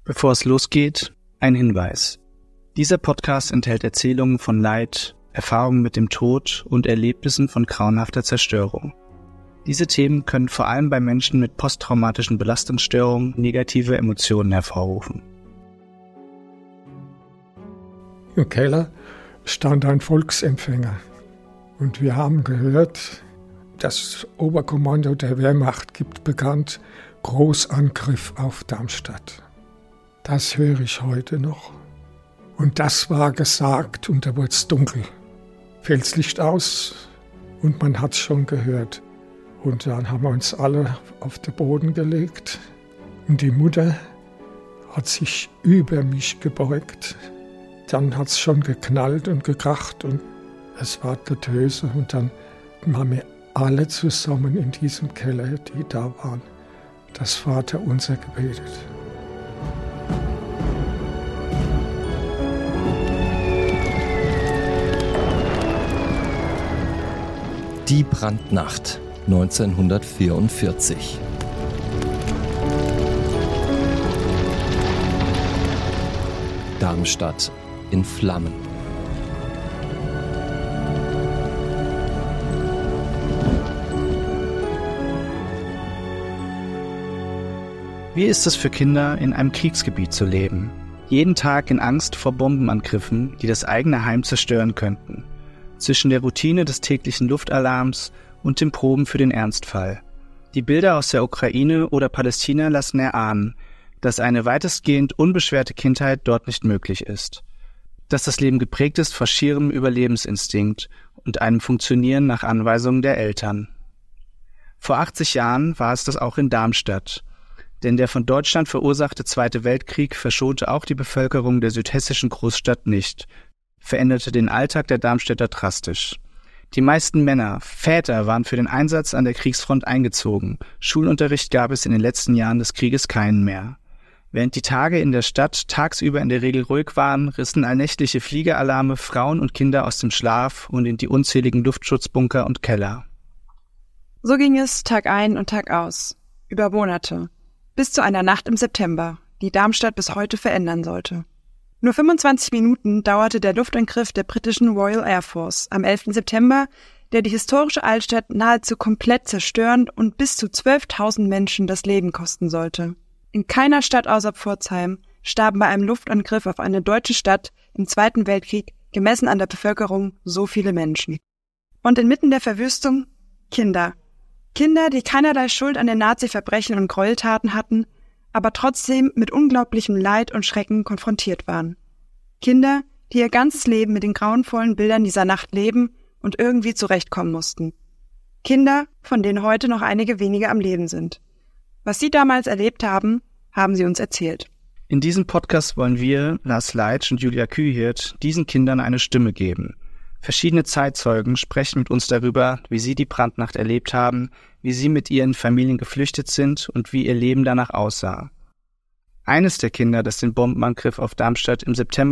Bevor es losgeht, ein Hinweis. Dieser Podcast enthält Erzählungen von Leid, Erfahrungen mit dem Tod und Erlebnissen von grauenhafter Zerstörung. Diese Themen können vor allem bei Menschen mit posttraumatischen Belastungsstörungen negative Emotionen hervorrufen. Im Keller stand ein Volksempfänger und wir haben gehört, das Oberkommando der Wehrmacht gibt bekannt, Großangriff auf Darmstadt. Das höre ich heute noch. Und das war gesagt und da wurde es dunkel. Fällt's Licht aus und man hat's schon gehört. Und dann haben wir uns alle auf den Boden gelegt und die Mutter hat sich über mich gebeugt. Dann hat's schon geknallt und gekracht und es war Getöse und dann haben wir alle zusammen in diesem Keller, die da waren, das Vaterunser gebetet. Die Brandnacht 1944. Darmstadt in Flammen. Wie ist es für Kinder, in einem Kriegsgebiet zu leben? Jeden Tag in Angst vor Bombenangriffen, die das eigene Heim zerstören könnten. Zwischen der Routine des täglichen Luftalarms und den Proben für den Ernstfall. Die Bilder aus der Ukraine oder Palästina lassen erahnen, dass eine weitestgehend unbeschwerte Kindheit dort nicht möglich ist. Dass das Leben geprägt ist von schierem Überlebensinstinkt und einem Funktionieren nach Anweisungen der Eltern. Vor 80 Jahren war es das auch in Darmstadt. Denn der von Deutschland verursachte Zweite Weltkrieg verschonte auch die Bevölkerung der südhessischen Großstadt nicht, veränderte den Alltag der Darmstädter drastisch. Die meisten Männer, Väter waren für den Einsatz an der Kriegsfront eingezogen. Schulunterricht gab es in den letzten Jahren des Krieges keinen mehr. Während die Tage in der Stadt tagsüber in der Regel ruhig waren, rissen allnächtliche Fliegeralarme Frauen und Kinder aus dem Schlaf und in die unzähligen Luftschutzbunker und Keller. So ging es Tag ein und Tag aus, über Monate, bis zu einer Nacht im September, die Darmstadt bis heute verändern sollte. Nur 25 Minuten dauerte der Luftangriff der britischen Royal Air Force am 11. September, der die historische Altstadt nahezu komplett zerstören und bis zu 12.000 Menschen das Leben kosten sollte. In keiner Stadt außer Pforzheim starben bei einem Luftangriff auf eine deutsche Stadt im Zweiten Weltkrieg, gemessen an der Bevölkerung, so viele Menschen. Und inmitten der Verwüstung Kinder. Kinder, die keinerlei Schuld an den Nazi-Verbrechen und Gräueltaten hatten, aber trotzdem mit unglaublichem Leid und Schrecken konfrontiert waren. Kinder, die ihr ganzes Leben mit den grauenvollen Bildern dieser Nacht leben und irgendwie zurechtkommen mussten. Kinder, von denen heute noch einige wenige am Leben sind. Was sie damals erlebt haben, haben sie uns erzählt. In diesem Podcast wollen wir, Lars Leitsch und Julia Kühirt, diesen Kindern eine Stimme geben. Verschiedene Zeitzeugen sprechen mit uns darüber, wie sie die Brandnacht erlebt haben, wie sie mit ihren Familien geflüchtet sind und wie ihr Leben danach aussah. Eines der Kinder, das den Bombenangriff auf Darmstadt im September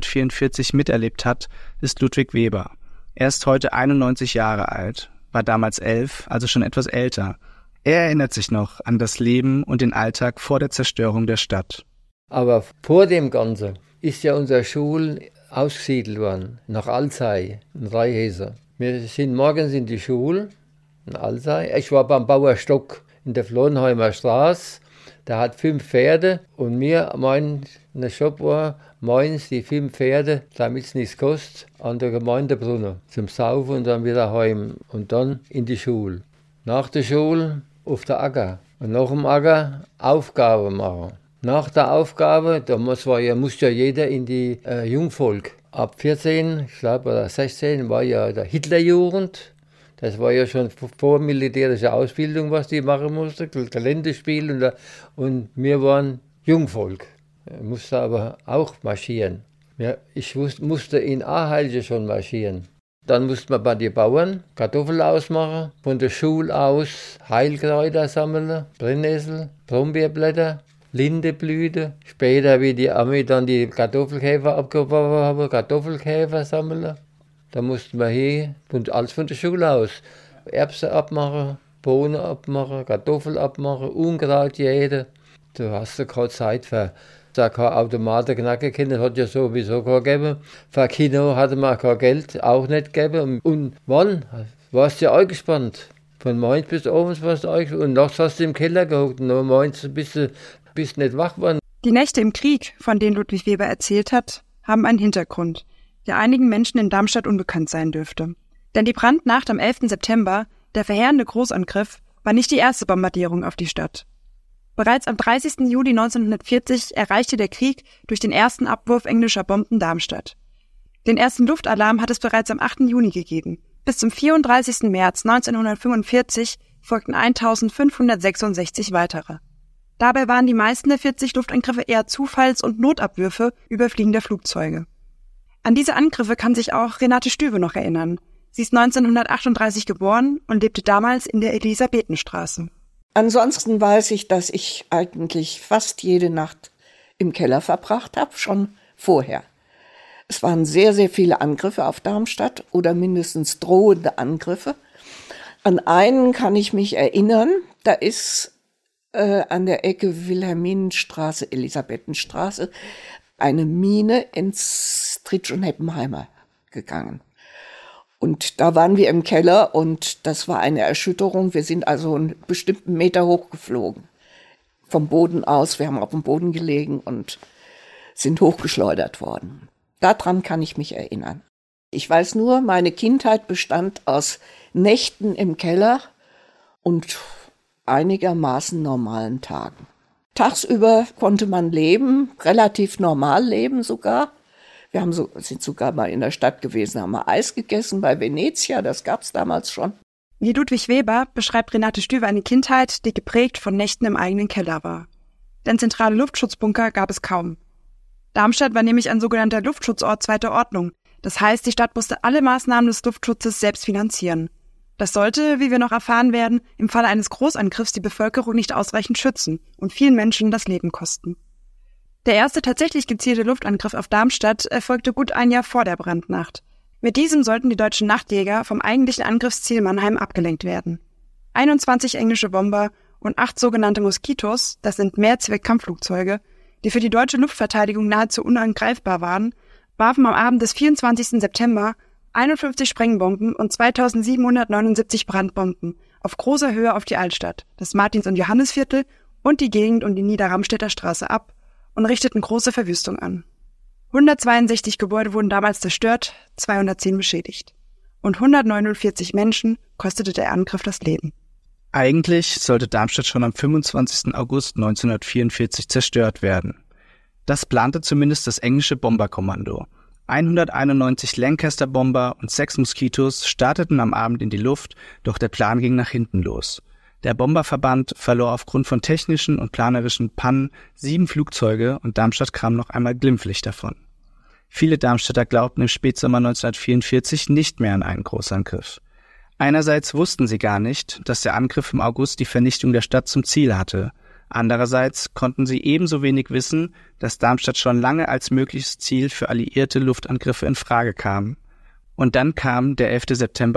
1944 miterlebt hat, ist Ludwig Weber. Er ist heute 91 Jahre alt, war damals 11, also schon etwas älter. Er erinnert sich noch an das Leben und den Alltag vor der Zerstörung der Stadt. Aber vor dem Ganzen ist ja unsere Schule ausgesiedelt worden, nach Alzey, in Rheinhessen. Wir sind morgens in die Schule, in Alzey. Ich war beim Bauer Stock in der Florenheimer Straße. Der hat 5 Pferde und mein Job war, morgens die 5 Pferde, damit es nichts kostet, an der Gemeindebrunnen zum Saufen und dann wieder heim und dann in die Schule. Nach der Schule auf der Acker und nach dem Acker Aufgabe machen. Nach der Aufgabe, damals musste ja jeder in die Jungvolk. Ab 14, ich glaube, oder 16 war ja der Hitlerjugend. Das war ja schon vor militärischer Ausbildung, was die machen mussten, Geländespiel und wir waren Jungvolk. Ich musste aber auch marschieren. Ja, ich musste in Aheilje schon marschieren. Dann musste man bei den Bauern Kartoffeln ausmachen, von der Schule aus Heilkräuter sammeln, Brennnessel, Brombeerblätter, Lindeblüte. Später, wie die Armee dann die Kartoffelkäfer abgeworfen haben, Kartoffelkäfer sammeln. Da mussten wir hier, und alles von der Schule aus, Erbsen abmachen, Bohnen abmachen, Kartoffeln abmachen, Unkraut jäten. Du hast ja keine Zeit für Da kein Automaten knacken können, hat ja sowieso kein gegeben. Für Kino hatte man kein Geld, auch nicht gegeben. Und wann? Warst du ja eingespannt. Von morgens bis abends warst du eingespannt. Und nachts hast du im Keller gehockt und noch morgens bist du nicht wach geworden. Die Nächte im Krieg, von denen Ludwig Weber erzählt hat, haben einen Hintergrund, der einigen Menschen in Darmstadt unbekannt sein dürfte. Denn die Brandnacht am 11. September, der verheerende Großangriff, war nicht die erste Bombardierung auf die Stadt. Bereits am 30. Juli 1940 erreichte der Krieg durch den ersten Abwurf englischer Bomben Darmstadt. Den ersten Luftalarm hat es bereits am 8. Juni gegeben. Bis zum 34. März 1945 folgten 1566 weitere. Dabei waren die meisten der 40 Luftangriffe eher Zufalls- und Notabwürfe überfliegender Flugzeuge. An diese Angriffe kann sich auch Renate Stüwe noch erinnern. Sie ist 1938 geboren und lebte damals in der Elisabethenstraße. Ansonsten weiß ich, dass ich eigentlich fast jede Nacht im Keller verbracht habe, schon vorher. Es waren sehr, sehr viele Angriffe auf Darmstadt oder mindestens drohende Angriffe. An einen kann ich mich erinnern, da ist an der Ecke Wilhelminenstraße, Elisabethenstraße, eine Mine ins Tritsch- und Heppenheimer gegangen. Und da waren wir im Keller und das war eine Erschütterung. Wir sind also einen bestimmten Meter hochgeflogen. Vom Boden aus, wir haben auf dem Boden gelegen und sind hochgeschleudert worden. Daran kann ich mich erinnern. Ich weiß nur, meine Kindheit bestand aus Nächten im Keller und einigermaßen normalen Tagen. Tagsüber konnte man leben, relativ normal leben sogar. Wir sind sogar mal in der Stadt gewesen, haben mal Eis gegessen bei Venezia, das gab's damals schon. Wie Ludwig Weber beschreibt Renate Stüwe eine Kindheit, die geprägt von Nächten im eigenen Keller war. Denn zentrale Luftschutzbunker gab es kaum. Darmstadt war nämlich ein sogenannter Luftschutzort zweiter Ordnung. Das heißt, die Stadt musste alle Maßnahmen des Luftschutzes selbst finanzieren. Das sollte, wie wir noch erfahren werden, im Falle eines Großangriffs die Bevölkerung nicht ausreichend schützen und vielen Menschen das Leben kosten. Der erste tatsächlich gezielte Luftangriff auf Darmstadt erfolgte gut ein Jahr vor der Brandnacht. Mit diesem sollten die deutschen Nachtjäger vom eigentlichen Angriffsziel Mannheim abgelenkt werden. 21 englische Bomber und 8 sogenannte Moskitos, das sind Mehrzweck-Kampfflugzeuge, die für die deutsche Luftverteidigung nahezu unangreifbar waren, warfen am Abend des 24. September 51 Sprengbomben und 2779 Brandbomben auf großer Höhe auf die Altstadt, das Martins- und Johannisviertel und die Gegend um die Niederramstädter Straße ab und richteten große Verwüstung an. 162 Gebäude wurden damals zerstört, 210 beschädigt. Und 149 Menschen kostete der Angriff das Leben. Eigentlich sollte Darmstadt schon am 25. August 1944 zerstört werden. Das plante zumindest das englische Bomberkommando. 191 Lancaster-Bomber und 6 Moskitos starteten am Abend in die Luft, doch der Plan ging nach hinten los. Der Bomberverband verlor aufgrund von technischen und planerischen Pannen 7 Flugzeuge und Darmstadt kam noch einmal glimpflich davon. Viele Darmstädter glaubten im Spätsommer 1944 nicht mehr an einen Großangriff. Einerseits wussten sie gar nicht, dass der Angriff im August die Vernichtung der Stadt zum Ziel hatte. Andererseits konnten sie ebenso wenig wissen, dass Darmstadt schon lange als mögliches Ziel für alliierte Luftangriffe in Frage kam. Und dann kam der 11. September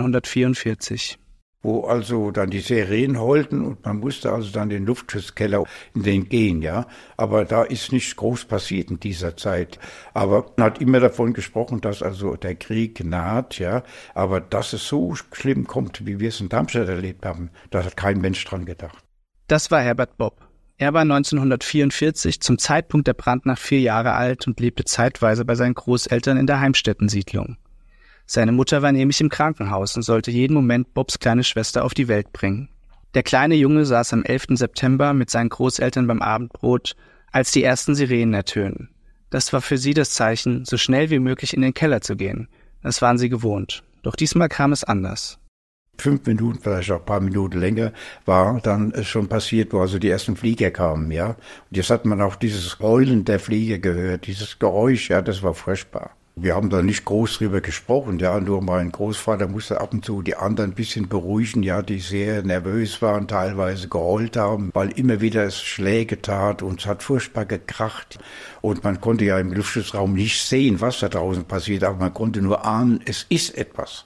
1944. Wo also dann die Sirenen heulten und man musste also dann den Luftschutzkeller in den gehen, ja. Aber da ist nichts groß passiert in dieser Zeit. Aber man hat immer davon gesprochen, dass also der Krieg naht, ja. Aber dass es so schlimm kommt, wie wir es in Darmstadt erlebt haben, da hat kein Mensch dran gedacht. Das war Herbert Bopp. Er war 1944 zum Zeitpunkt der Brandnacht 4 Jahre alt und lebte zeitweise bei seinen Großeltern in der Heimstättensiedlung. Seine Mutter war nämlich im Krankenhaus und sollte jeden Moment Bobs kleine Schwester auf die Welt bringen. Der kleine Junge saß am 11. September mit seinen Großeltern beim Abendbrot, als die ersten Sirenen ertönen. Das war für sie das Zeichen, so schnell wie möglich in den Keller zu gehen. Das waren sie gewohnt. Doch diesmal kam es anders. 5 Minuten, vielleicht auch ein paar Minuten länger, war dann schon passiert, wo also die ersten Flieger kamen, ja. Und jetzt hat man auch dieses Heulen der Flieger gehört, dieses Geräusch, ja, das war furchtbar. Wir haben da nicht groß drüber gesprochen, ja, nur mein Großvater musste ab und zu die anderen ein bisschen beruhigen, ja, die sehr nervös waren, teilweise geheult haben, weil immer wieder es Schläge tat und es hat furchtbar gekracht. Und man konnte ja im Luftschutzraum nicht sehen, was da draußen passiert, aber man konnte nur ahnen, es ist etwas.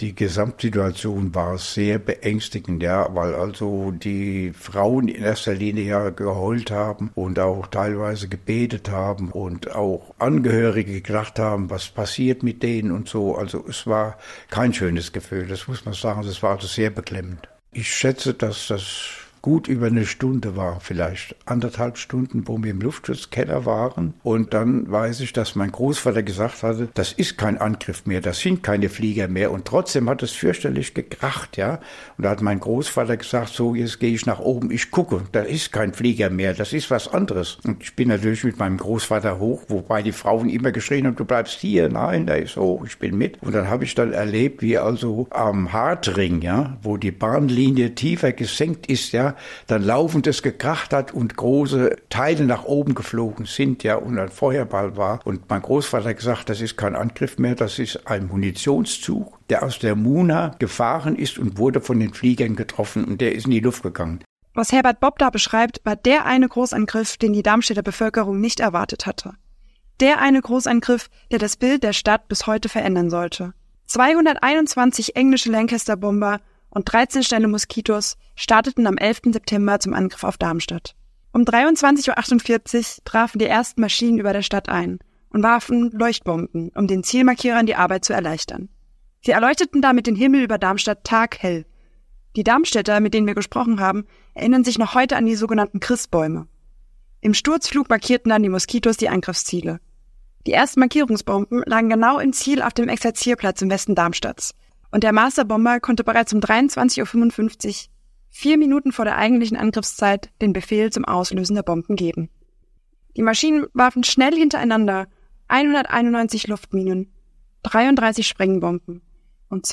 Die Gesamtsituation war sehr beängstigend, ja, weil also die Frauen in erster Linie ja geheult haben und auch teilweise gebetet haben und auch Angehörige gedacht haben, was passiert mit denen und so. Also es war kein schönes Gefühl, das muss man sagen. Es war also sehr beklemmend. Ich schätze, dass das gut über eine Stunde war, vielleicht 1,5 Stunden, wo wir im Luftschutzkeller waren. Und dann weiß ich, dass mein Großvater gesagt hatte, das ist kein Angriff mehr, das sind keine Flieger mehr. Und trotzdem hat es fürchterlich gekracht, ja. Und da hat mein Großvater gesagt, so, jetzt gehe ich nach oben, ich gucke, da ist kein Flieger mehr, das ist was anderes. Und ich bin natürlich mit meinem Großvater hoch, wobei die Frauen immer geschrien haben, du bleibst hier, nein, da ist hoch, ich bin mit. Und dann habe ich dann erlebt, wie also am Hartring, ja, wo die Bahnlinie tiefer gesenkt ist, ja, dann laufendes gekracht hat und große Teile nach oben geflogen sind, ja, und ein Feuerball war. Und mein Großvater hat gesagt, das ist kein Angriff mehr, das ist ein Munitionszug, der aus der Muna gefahren ist und wurde von den Fliegern getroffen und der ist in die Luft gegangen. Was Herbert Bopp da beschreibt, war der eine Großangriff, den die Darmstädter Bevölkerung nicht erwartet hatte. Der eine Großangriff, der das Bild der Stadt bis heute verändern sollte. 221 englische Lancaster-Bomber und 13 Sterne Moskitos starteten am 11. September zum Angriff auf Darmstadt. Um 23:48 Uhr trafen die ersten Maschinen über der Stadt ein und warfen Leuchtbomben, um den Zielmarkierern die Arbeit zu erleichtern. Sie erleuchteten damit den Himmel über Darmstadt taghell. Die Darmstädter, mit denen wir gesprochen haben, erinnern sich noch heute an die sogenannten Christbäume. Im Sturzflug markierten dann die Moskitos die Angriffsziele. Die ersten Markierungsbomben lagen genau im Ziel auf dem Exerzierplatz im Westen Darmstadts. Und der Masterbomber konnte bereits um 23:55 Uhr, 4 Minuten vor der eigentlichen Angriffszeit, den Befehl zum Auslösen der Bomben geben. Die Maschinen warfen schnell hintereinander 191 Luftminen, 33 Sprengbomben und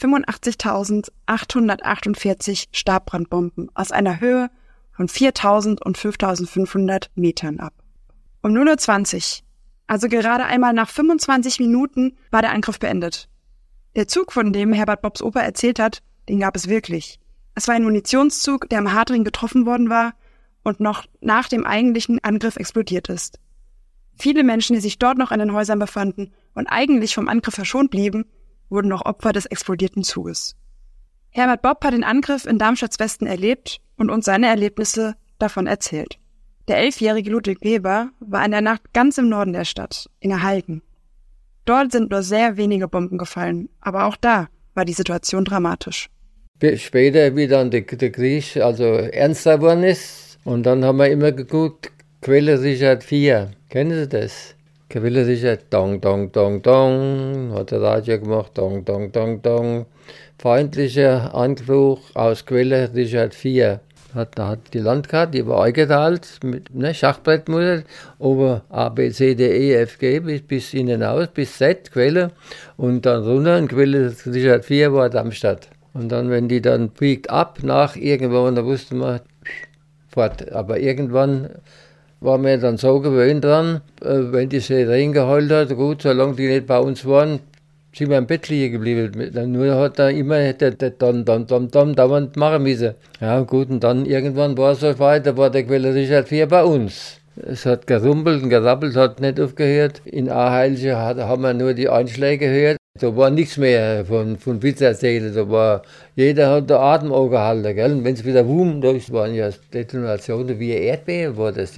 285.848 Stabbrandbomben aus einer Höhe von 4.000 und 5.500 Metern ab. Um 0:20 Uhr, also gerade einmal nach 25 Minuten, war der Angriff beendet. Der Zug, von dem Herbert Bopps Opa erzählt hat, den gab es wirklich. Es war ein Munitionszug, der am Hartring getroffen worden war und noch nach dem eigentlichen Angriff explodiert ist. Viele Menschen, die sich dort noch in den Häusern befanden und eigentlich vom Angriff verschont blieben, wurden noch Opfer des explodierten Zuges. Herbert Bopp hat den Angriff in Darmstadts Westen erlebt und uns seine Erlebnisse davon erzählt. Der 11-jährige Ludwig Weber war in der Nacht ganz im Norden der Stadt, in Erhalten. Dort sind nur sehr wenige Bomben gefallen, aber auch da war die Situation dramatisch. Später, wie dann der Krieg also ernster geworden ist, und dann haben wir immer geguckt, Quelle Richard 4. Kennen Sie das? Quelle Richard, dong, dong, dong, dong, hat der Radio gemacht, dong, dong, dong, dong. Feindlicher Anflug aus Quelle Richard 4. Da hat die Landkarte, die war eingeteilt mit Schachbrettmuster, oben A, B, C, D, E, F, G bis hinaus, bis Z, Quelle. Und dann runter, in Quelle Richard 4 war Darmstadt. Und dann, wenn die dann biegt ab nach irgendwann, da wusste man, fort. Aber irgendwann war mir dann so gewöhnt dran, wenn die Sirene geheult hat, gut, solange die nicht bei uns waren, sind wir im Bett liegen geblieben. Nur hat er immer der dauernd machen müssen. Ja gut, und dann irgendwann war es so weit, da war der Quelle Richard 4 bei uns. Es hat gerumpelt und gerappelt, hat nicht aufgehört. In Aheilche haben wir nur die Einschläge gehört. Da war nichts mehr von Witz erzählen. Jeder hat den Atem angehalten. Gell? Und wenn es wieder da waren ja Detonationen wie ein Erdbeben. War das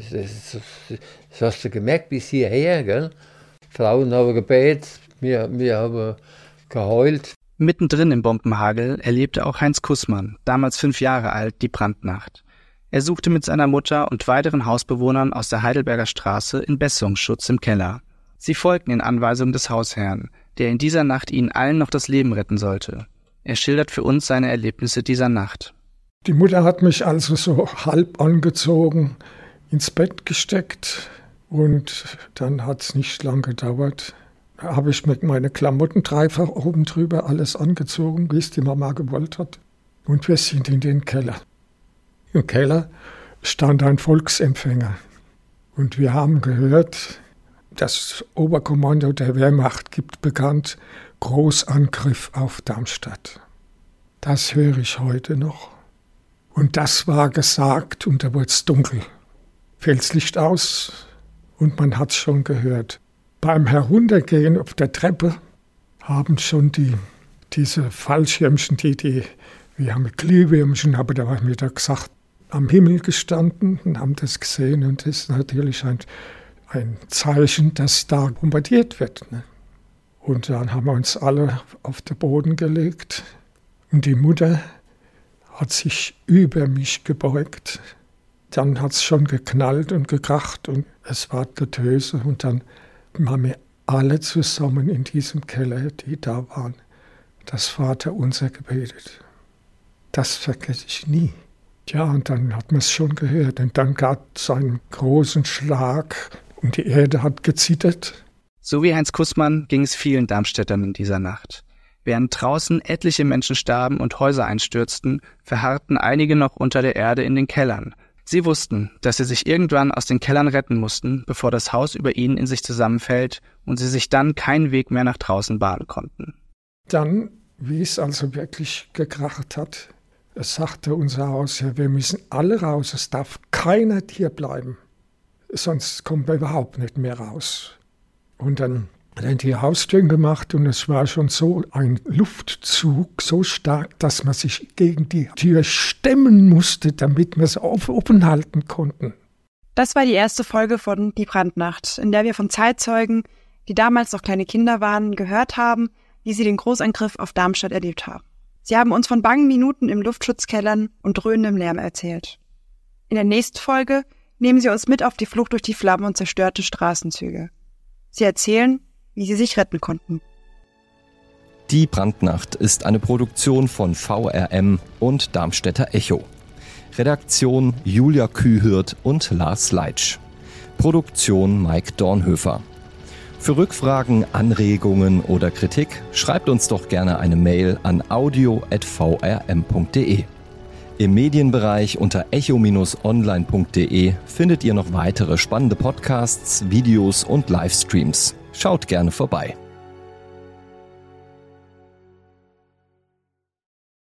hast du gemerkt bis hierher. Gell? Frauen haben gebetet. Wir haben geheult. Mittendrin im Bombenhagel erlebte auch Heinz Kussmann, damals 5 Jahre alt, die Brandnacht. Er suchte mit seiner Mutter und weiteren Hausbewohnern aus der Heidelberger Straße in Besserungsschutz im Keller. Sie folgten in Anweisung des Hausherrn, der in dieser Nacht ihnen allen noch das Leben retten sollte. Er schildert für uns seine Erlebnisse dieser Nacht. Die Mutter hat mich also so halb angezogen, ins Bett gesteckt und dann hat es nicht lang gedauert. Da habe ich mit meinen Klamotten dreifach oben drüber alles angezogen, wie es die Mama gewollt hat. Und wir sind in den Keller. Im Keller stand ein Volksempfänger. Und wir haben gehört, das Oberkommando der Wehrmacht gibt bekannt, Großangriff auf Darmstadt. Das höre ich heute noch. Und das war gesagt und da wurde es dunkel. Fällt's Licht aus und man hat's schon gehört. Beim Heruntergehen auf der Treppe haben schon die diese Fallschirmchen, wir haben Glühwürmchen, aber da haben wir da gesagt, am Himmel gestanden und haben das gesehen. Und das ist natürlich ein Zeichen, dass da bombardiert wird. Ne? Und dann haben wir uns alle auf den Boden gelegt. Und die Mutter hat sich über mich gebeugt. Dann hat es schon geknallt und gekracht und es war Getöse. Und dann haben wir alle zusammen in diesem Keller, die da waren, das Vaterunser gebetet. Das vergesse ich nie. Ja, und dann hat man es schon gehört. Und dann gab es einen großen Schlag und die Erde hat gezittert. So wie Heinz Kußmann ging es vielen Darmstädtern in dieser Nacht. Während draußen etliche Menschen starben und Häuser einstürzten, verharrten einige noch unter der Erde in den Kellern. Sie wussten, dass sie sich irgendwann aus den Kellern retten mussten, bevor das Haus über ihnen in sich zusammenfällt und sie sich dann keinen Weg mehr nach draußen bahnen konnten. Dann, wie es also wirklich gekracht hat, sagte unser Hausherr, wir müssen alle raus, es darf keiner hier bleiben, sonst kommen wir überhaupt nicht mehr raus. Und dann hat er die Haustüren gemacht und es war schon so ein Luftzug, so stark, dass man sich gegen die Tür stemmen musste, damit wir es offen halten konnten. Das war die erste Folge von Die Brandnacht, in der wir von Zeitzeugen, die damals noch kleine Kinder waren, gehört haben, wie sie den Großangriff auf Darmstadt erlebt haben. Sie haben uns von bangen Minuten im Luftschutzkellern und dröhnendem Lärm erzählt. In der nächsten Folge nehmen sie uns mit auf die Flucht durch die Flammen und zerstörte Straßenzüge. Sie erzählen, wie sie sich retten konnten. Die Brandnacht ist eine Produktion von VRM und Darmstädter Echo. Redaktion Julia Kühhirt und Lars Leitsch. Produktion Mike Dornhöfer. Für Rückfragen, Anregungen oder Kritik schreibt uns doch gerne eine Mail an audio@vrm.de. Im Medienbereich unter echo-online.de findet ihr noch weitere spannende Podcasts, Videos und Livestreams. Schaut gerne vorbei.